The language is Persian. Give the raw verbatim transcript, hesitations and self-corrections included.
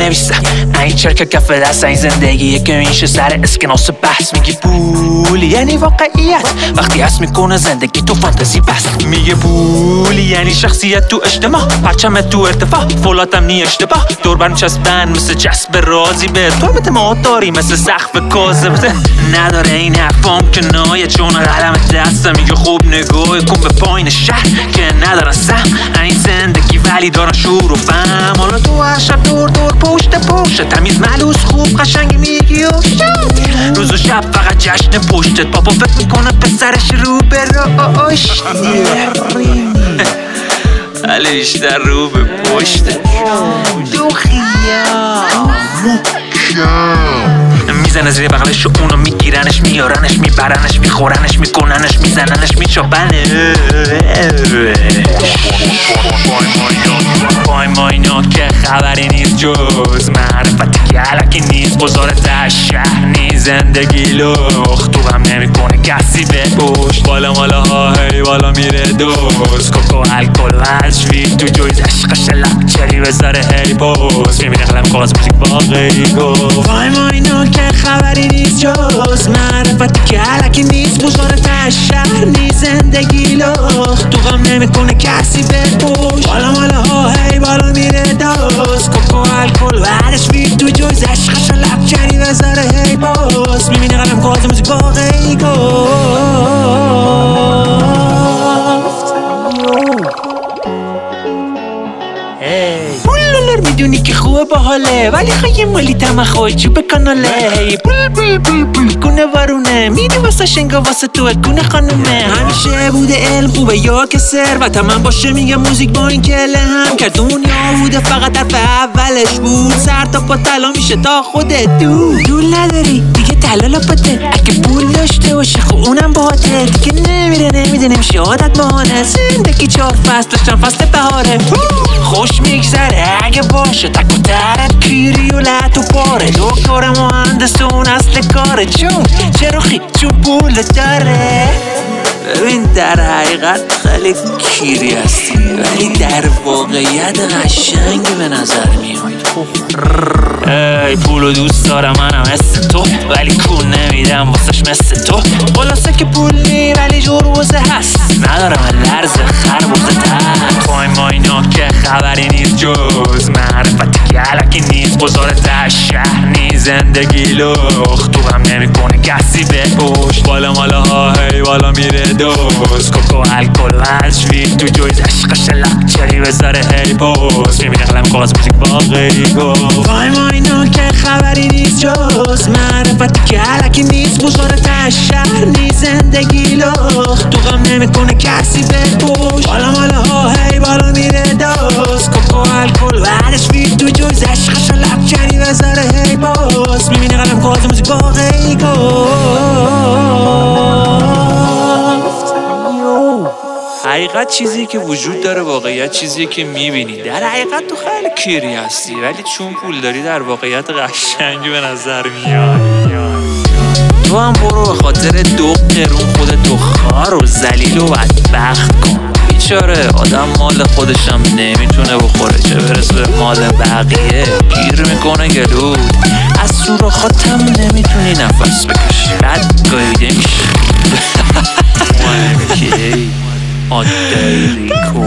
بنویسم این چرک کف دست این زندگیه که میشه سر اسکناس بحث. میگی پول یعنی واقعیت وقتی هست میکنه زندگی تو فانتزی بس. میگه پول یعنی شخصیت تو اجتماع پرچمت تو ارتفاع فولادم نی اشتباه دور برم چسبن مثل جسب رازی به تو مت ما داری مثل سقف کاذب نداره این حرفام که نایه چون قلم دستم میگه خوب نگاه کن به پایین شهر که ندارن سهم این زندگی ولی دارن شور و فهم. حالا تو هر شب دور دور پشت پشت تمیز ملوس خوب قشنگ میگی و روز و شب فقط جشن پشتت بابا فکر میکنه پسرش رو به راش ولی بیشتر رو به پشتت دو خیام میزنه زیر بغلش و اونو میگیرنش میارنش میبرنش میخورنش میکننش میزننش میچابنش. پای ما اینا که خبری نیست جز معرفتی که علکی نیست بزارت شهر نیست زندگی لخت تو هم نمیکنه کسی به پشت بالا مالا ها هی بالا میره دوز کوکو الکل و هشوی تو جویز عشق شلق چری بذاره هی پوست میبینه قلم کاغذ موزیک باقی گفت. پای ما اینا که خبری نیست جز معرفتی که علکی نیست بزارت شهر نیست زندگی لخت تو هم نمیکنه کسی به پشت بالا مالا ها هی بالا میره دوز کوکو الکل و هشوی تو جویز عشق شلق چری بذاره هی پوست میبینه قلم کاغذ موزیک باقی گفت. میدونی که خوبه باحاله ولی خواهی مالی تمه خواهی چوب کاناله بول بول بول بول کنه وارونه میدی واسه شنگا واسه تو کنه خانومه همیشه بوده علم خوبه یا که ثروت من باشه میگه موزیک با این کله هم که دنیا بوده فقط طرف اولش بود سر تا پا طلا میشه تا خودت دو دول نداری دیگه طلا لاپاته اگه پول داشته باشه خب اونم باهاته دیگه نمیره نمیده نمیشه عادت بهانه زندگی چهار فصل داشتم فصل بهاره خوش میگذره اگه باشه تک و ترت پیری و لط و پاره دکتر مهندس اون اصل کاره چون چراخی چون پول داره. ببین در حقیقت خیلی کیری هستی ولی در واقعیت قشنگ به نظر میای. ای پولو دوست دارم منم مثل تو ولی کون نمیدم واسش مثل تو خلاصه که پول نی ولی جور وزه هست ندارم لرز خربوزه تن. پای ما اینا که خبری نیست جز معرفتی که علکی نیست بزارت شهر نیست زندگی لخت تو هم نمیکنه کسی به پشت بالا مالا ها هی بالا میره دوز کوکو الکل و هشوی تو جویز عشق شلق چری بذاره هی پوست میبینه قلم کاغذ موزیک باقی گفت. پای ما اینا که خبری نیست جز معرفتی که علکی نیست بزارت شهر نیست زندگی لخت تو غم نمیکنه کسی به پشت بالا مالا ها هی بالا میره دوز کوکو الکل و هشوی تو جویز عشق شلق چری بذاره هی پوست میبینه قلم کاغذ موزیک باقی گفت. حقیقت چیزی که وجود داره واقعیت چیزی که میبینی در حقیقت تو خیلی کیری هستی ولی چون پول داری در واقعیت قشنگی به نظر میاد. تو هم برو به خاطر دو قرون خودتو خار و ذلیل و بدبخت کن بیچاره آدم مال خودشم نمیتونه بخوره چه برسه به مال بقیه گیر میکنه گلو از سوراخاتم نمیتونی نفس بکشی بعد گاییده میشه. آدایی ریکو